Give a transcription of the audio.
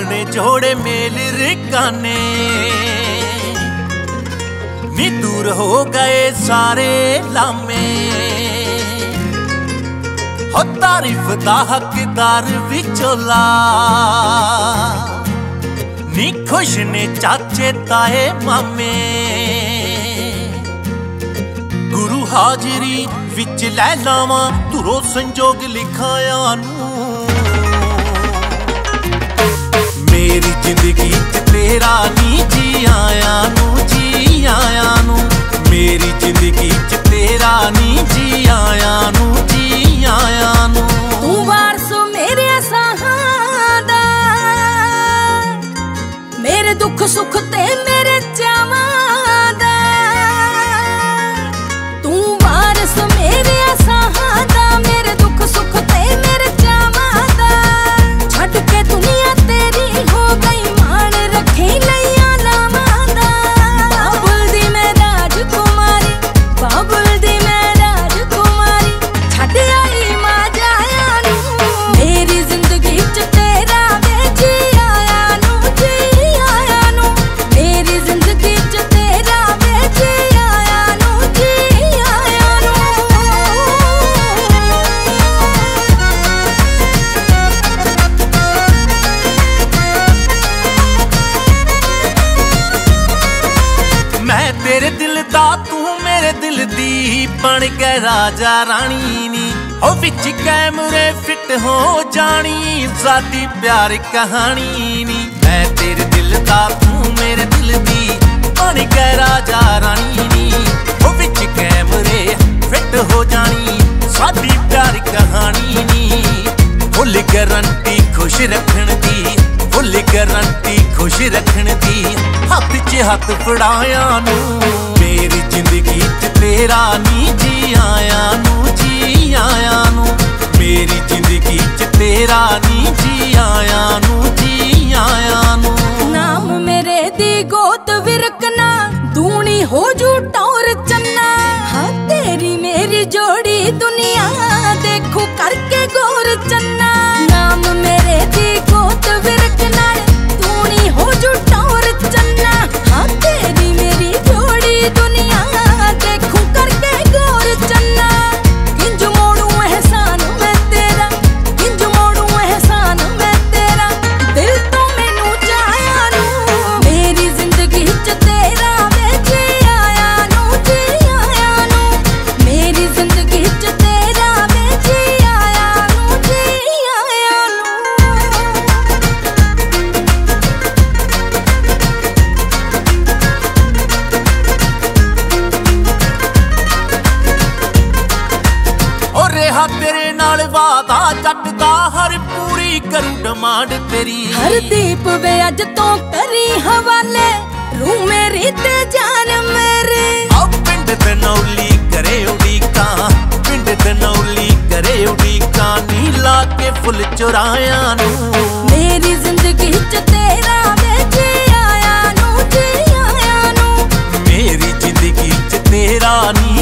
ने जोड़े मेल रिकाने नी दूर हो गए सारे लामे हो तारीफ दा हकदार विचोला नी खुश ने चाचे ताए मामे गुरु हाजरी विच लै लावां धुरो संजोग लिखाया नू मेरी जिंदगी च तेरा नी जी आया नू मेरी जिंदगी च तेरा नी जी आया नू तू वारसो मेरे साहां दा मेरे दुख सुख ते मेरे चावां दा तू वारस मेरे साहां दा मेरे दुख सुख ते मेरे चावां दा छड्ड के दुनिया तेरी हो गई मान रखे लैया लावां दा बाबुल दी मैं राजकुमारी बाबुल दी मैं राजकुमारी छड्ड आई मां जाया नू मेरी जिंदगी च तेरा वे जी आया नू मेरी जिंदगी च तेरा वे जी आया नू मैं तेरे दिल दा तू मेरे दिल दी बन गए राजा रानी नी हो विच कैमरे फिट हो जानी साडी प्यार कहानी नी मैं तेरे दिल दा तू मेरे दिल दी बन गए राजा रानी नी हो विच कैमरे फिट हो जानी साडी प्यार कहानी नी फुल गारंटी खुश रखण दी फुल गारंटी खुश रखण दी हथ च हथ फड़ाया नू मेरी जिंदगी च तेरा नी जी आया नू मेरी जिंदगी च तेरा नी जी आया नू नाम मेरे दी गोद विरकना दूनी हो जू टौर चन्ना हाँ तेरी मेरी जोड़ी दुनिया देखो करके गौर चन्ना नाम मेरे दी गोद विरकना दूनी हो जू टौर चन्ना हाँ तेरी मेरी जोड़ी दुनिया देखो करके गौर चन्ना किंज मोड़ू एहसान मैं तेरा किंज मोड़ू एहसान मैं तेरा दिल तो मैनू चाया नू मेरी जिंदगी च तेरा वे जी आया नू मेरी जिंदगी च तेरा वे जी आया नू और रेहा तेरे नाल वादा जट दा हर पूरी करूं डिमांड तेरी हर दीप वे अज तो करी हवाले रू मेरी ते जान मेरी पिंड धनौली करे उड़ीका पिंड धनौली करे उड़ीका नी ला के फुल चुराया नू मेरी जिंदगी च तेरा वे जी आया नू मेरी जिंदगी च तेरा नी